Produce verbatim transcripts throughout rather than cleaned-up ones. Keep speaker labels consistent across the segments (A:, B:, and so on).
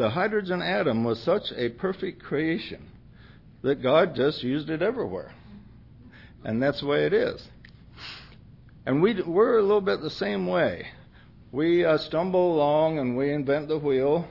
A: the hydrogen atom was such a perfect creation that God just used it everywhere. And that's the way it is. And we, we're a little bit the same way. We uh, stumble along and we invent the wheel,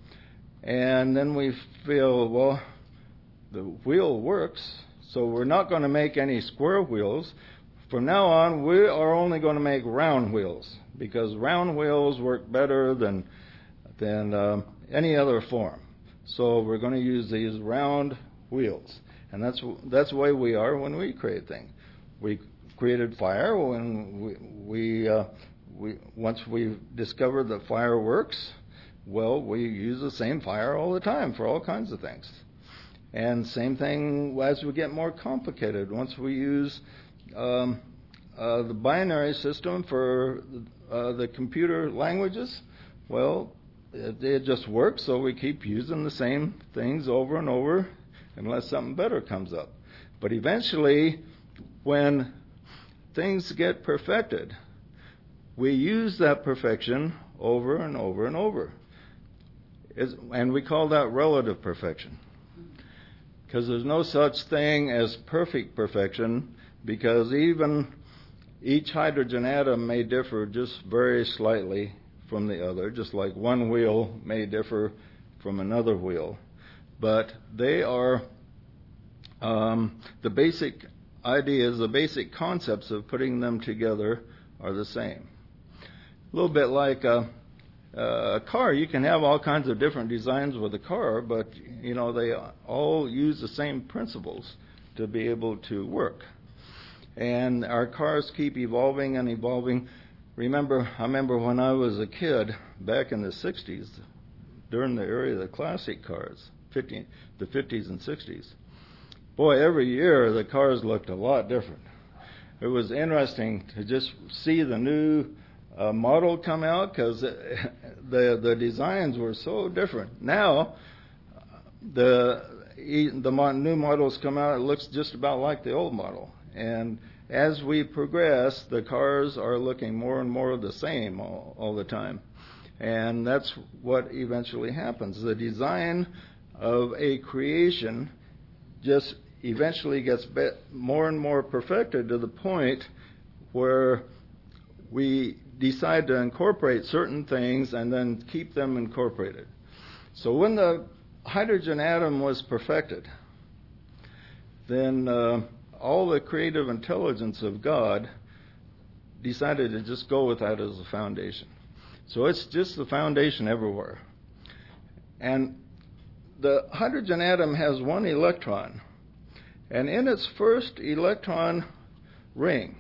A: and then we feel, well, the wheel works, so we're not going to make any square wheels. From now on, we are only going to make round wheels, because round wheels work better than than um, any other form. So we're going to use these round wheels, and that's that's the way we are when we create things. We created fire when we we, uh, we once we discovered that fire works. Well, we use the same fire all the time for all kinds of things. And same thing as we get more complicated. Once we use um, uh, the binary system for uh, the computer languages, well, it, it just works, so we keep using the same things over and over unless something better comes up. But eventually, when things get perfected, we use that perfection over and over and over. It's, and we call that relative perfection. Because there's no such thing as perfect perfection, because even each hydrogen atom may differ just very slightly from the other, just like one wheel may differ from another wheel. But they are, um, the basic ideas, the basic concepts of putting them together are the same. A little bit like a, a car. You can have all kinds of different designs with a car, but you know they all use the same principles to be able to work. And our cars keep evolving and evolving. Remember, I remember when I was a kid back in the sixties, during the era of the classic cars, fifty, the fifties and sixties. Boy, every year the cars looked a lot different. It was interesting to just see the new uh, model come out, because the the designs were so different. Now, the the new models come out, it looks just about like the old model. And as we progress, the cars are looking more and more the same all, all the time. And that's what eventually happens. The design of a creation just eventually gets more and more perfected to the point where we decide to incorporate certain things and then keep them incorporated. So when the hydrogen atom was perfected, then uh, all the creative intelligence of God decided to just go with that as a foundation. So it's just the foundation everywhere. And the hydrogen atom has one electron. And in its first electron ring,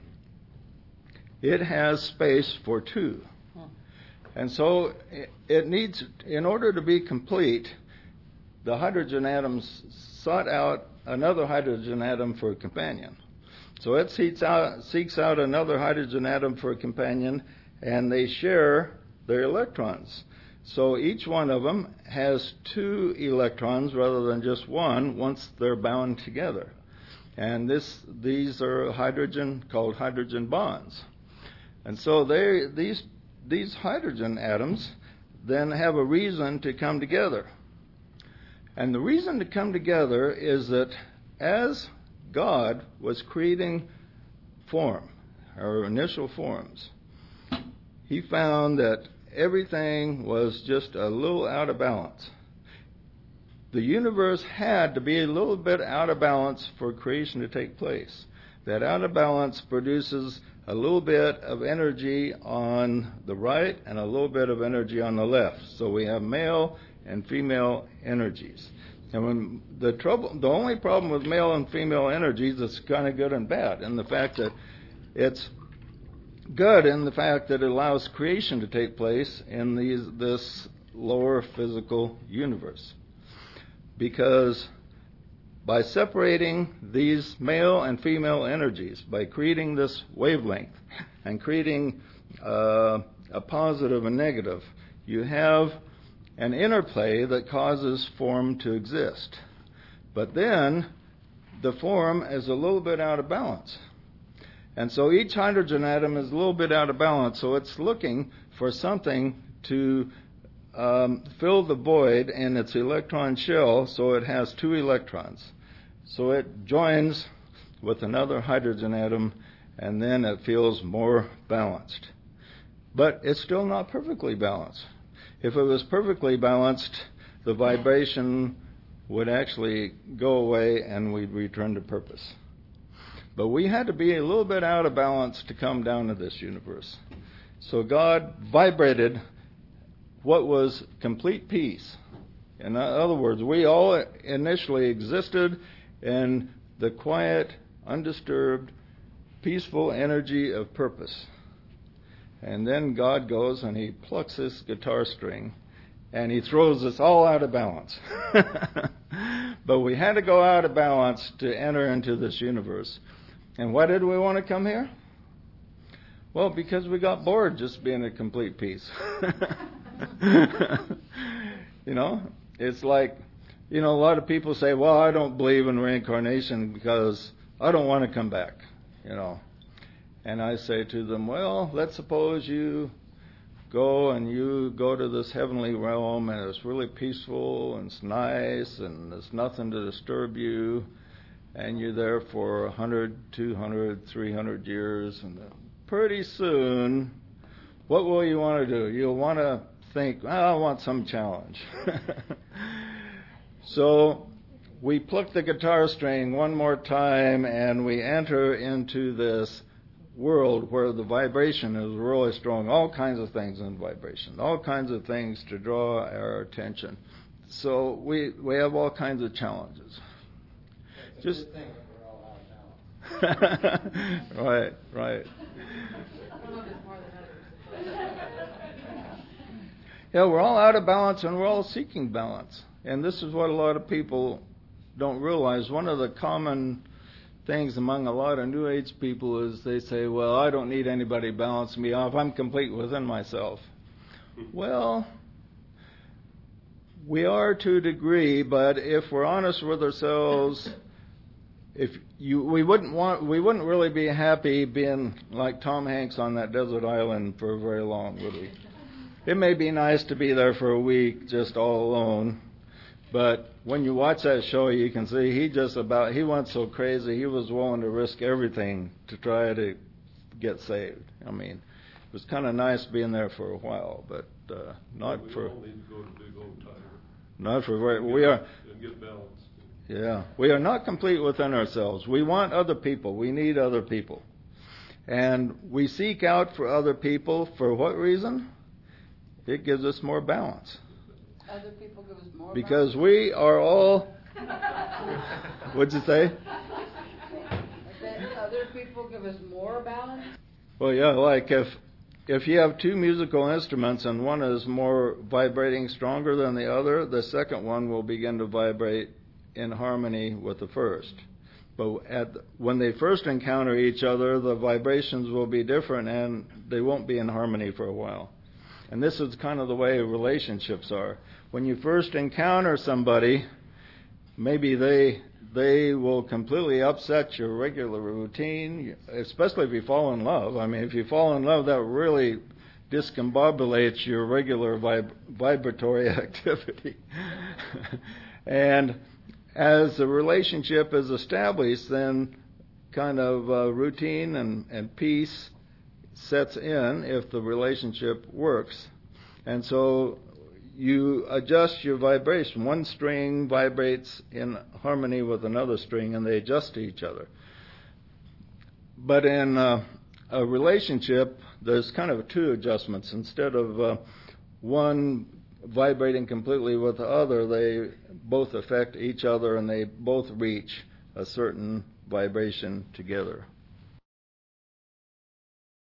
A: it has space for two. And so it needs, in order to be complete, the hydrogen atoms sought out another hydrogen atom for a companion. So it seeks out, seeks out another hydrogen atom for a companion, and they share their electrons. So each one of them has two electrons rather than just one once they're bound together. And this, these are hydrogen, called hydrogen bonds. And so they, these, these hydrogen atoms then have a reason to come together. And the reason to come together is that as God was creating form, our initial forms, he found that everything was just a little out of balance. The universe had to be a little bit out of balance for creation to take place. That out of balance produces a little bit of energy on the right and a little bit of energy on the left. So we have male and female energies. And when the trouble, the only problem with male and female energies is kind of good and bad, and the fact that it's good in the fact that it allows creation to take place in these, this lower physical universe. Because by separating these male and female energies, by creating this wavelength and creating uh, a positive and negative, you have an interplay that causes form to exist. But then the form is a little bit out of balance. And so each hydrogen atom is a little bit out of balance, so it's looking for something to um, fill the void in its electron shell so it has two electrons. So it joins with another hydrogen atom, and then it feels more balanced. But it's still not perfectly balanced. If it was perfectly balanced, the vibration would actually go away and we'd return to purpose. But we had to be a little bit out of balance to come down to this universe. So God vibrated what was complete peace. In other words, we all initially existed in the quiet, undisturbed, peaceful energy of purpose. And then God goes and he plucks this guitar string and he throws us all out of balance. But we had to go out of balance to enter into this universe. And why did we want to come here? Well, because we got bored just being at complete peace. You know, it's like, you know, a lot of people say, well, I don't believe in reincarnation because I don't want to come back, you know. And I say to them, well, let's suppose you go and you go to this heavenly realm and it's really peaceful and it's nice and there's nothing to disturb you, and you're there for one hundred, two hundred, three hundred years, and pretty soon, what will you want to do? You'll want to think, well, I want some challenge. So we pluck the guitar string one more time and we enter into this world where the vibration is really strong. All kinds of things in vibration, all kinds of things to draw our attention. So we we have all kinds of challenges.
B: It's
A: Just
B: a good thing that we're all out of balance.
A: right, right. Yeah, we're all out of balance and we're all seeking balance. And this is what a lot of people don't realize. One of the common things among a lot of New Age people is they say, well, I don't need anybody balancing me off. I'm complete within myself. Well, we are to a degree, but if we're honest with ourselves, if you, we wouldn't want, we wouldn't really be happy being like Tom Hanks on that desert island for very long, would we? It may be nice to be there for a week just all alone, but when you watch that show, you can see he just about, he went so crazy, he was willing to risk everything to try to get saved. I mean, it was kind of nice being there for a while, but uh, not
C: we
A: for...
C: all need to go to Big Old Tiger.
A: Not for very... We are...
C: And get balanced.
A: Yeah. We are not complete within ourselves. We want other people. We need other people. And we seek out for other people for what reason? It gives us more balance.
D: Other people give us more
A: Because we are all... What'd you say?
D: That other people give us more balance?
A: Well, yeah, like if if you have two musical instruments and one is more vibrating stronger than the other, the second one will begin to vibrate in harmony with the first. But at, when they first encounter each other, the vibrations will be different and they won't be in harmony for a while. And this is kind of the way relationships are. When you first encounter somebody, maybe they they will completely upset your regular routine, especially if you fall in love. I mean, if you fall in love, that really discombobulates your regular vib- vibratory activity. And as the relationship is established, then kind of uh, routine and, and peace sets in if the relationship works. And so you adjust your vibration. One string vibrates in harmony with another string, and they adjust to each other. But in uh, a relationship, there's kind of two adjustments. Instead of uh, one vibrating completely with the other, they both affect each other, and they both reach a certain vibration together.